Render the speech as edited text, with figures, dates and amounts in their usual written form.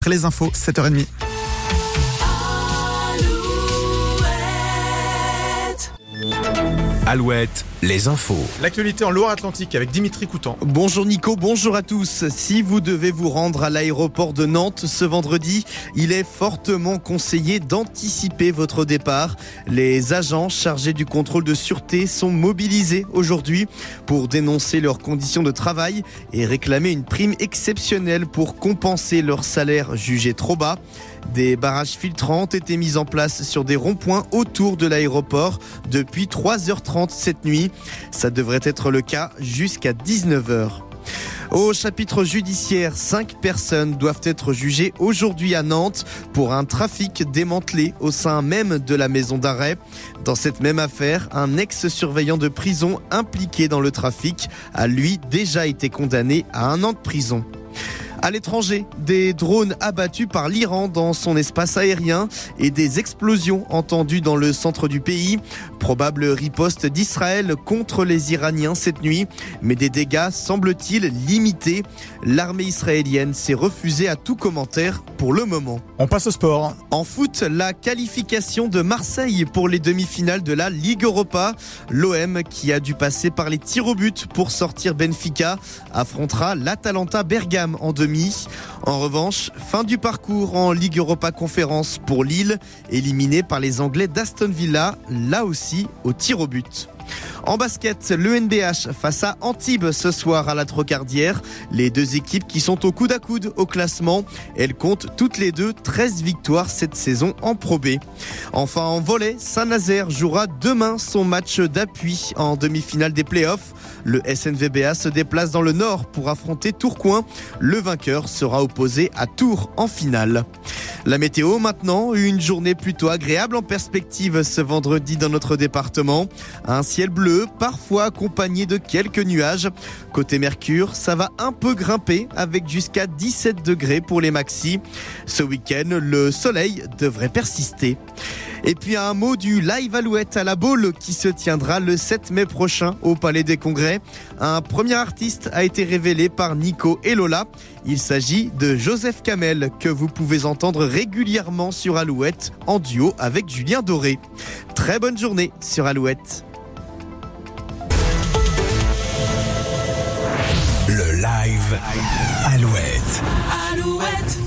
Les infos, 7h30. Alouette, les infos. L'actualité en Loire-Atlantique avec Dimitri Coutan. Bonjour Nico, bonjour à tous. Si vous devez vous rendre à l'aéroport de Nantes ce vendredi, il est fortement conseillé d'anticiper votre départ. Les agents chargés du contrôle de sûreté sont mobilisés aujourd'hui pour dénoncer leurs conditions de travail et réclamer une prime exceptionnelle pour compenser leur salaire jugé trop bas. Des barrages filtrants ont été mis en place sur des ronds-points autour de l'aéroport depuis 3h30 cette nuit. Ça devrait être le cas jusqu'à 19h. Au chapitre judiciaire, 5 personnes doivent être jugées aujourd'hui à Nantes pour un trafic démantelé au sein même de la maison d'arrêt. Dans cette même affaire, un ex-surveillant de prison impliqué dans le trafic a lui déjà été condamné à 1 an de prison. À l'étranger, des drones abattus par l'Iran dans son espace aérien et des explosions entendues dans le centre du pays. Probable riposte d'Israël contre les Iraniens cette nuit, mais des dégâts semblent-ils limités. L'armée israélienne s'est refusée à tout commentaire pour le moment. On passe au sport. En foot, la qualification de Marseille pour les demi-finales de la Ligue Europa. L'OM, qui a dû passer par les tirs au but pour sortir Benfica, affrontera l'Atalanta Bergame en demi. En revanche, fin du parcours en Ligue Europa Conférence pour Lille, éliminé par les Anglais d'Aston Villa, là aussi au tir au but. En basket, le NBH face à Antibes ce soir à la Trocardière. Les deux équipes qui sont au coude à coude au classement. Elles comptent toutes les deux 13 victoires cette saison en Pro B. Enfin en volley, Saint-Nazaire jouera demain son match d'appui en demi-finale des playoffs. Le SNVBA se déplace dans le Nord pour affronter Tourcoing. Le vainqueur sera opposé à Tours en finale. La météo maintenant, une journée plutôt agréable en perspective ce vendredi dans notre département. Un ciel bleu, parfois accompagné de quelques nuages. Côté Mercure, ça va un peu grimper avec jusqu'à 17 degrés pour les maxis. Ce week-end, le soleil devrait persister. Et puis un mot du Live Alouette à la Baule qui se tiendra le 7 mai prochain au Palais des Congrès. Un premier artiste a été révélé par Nico et Lola. Il s'agit de Joseph Kamel que vous pouvez entendre régulièrement sur Alouette en duo avec Julien Doré. Très bonne journée sur Alouette. Le live Alouette.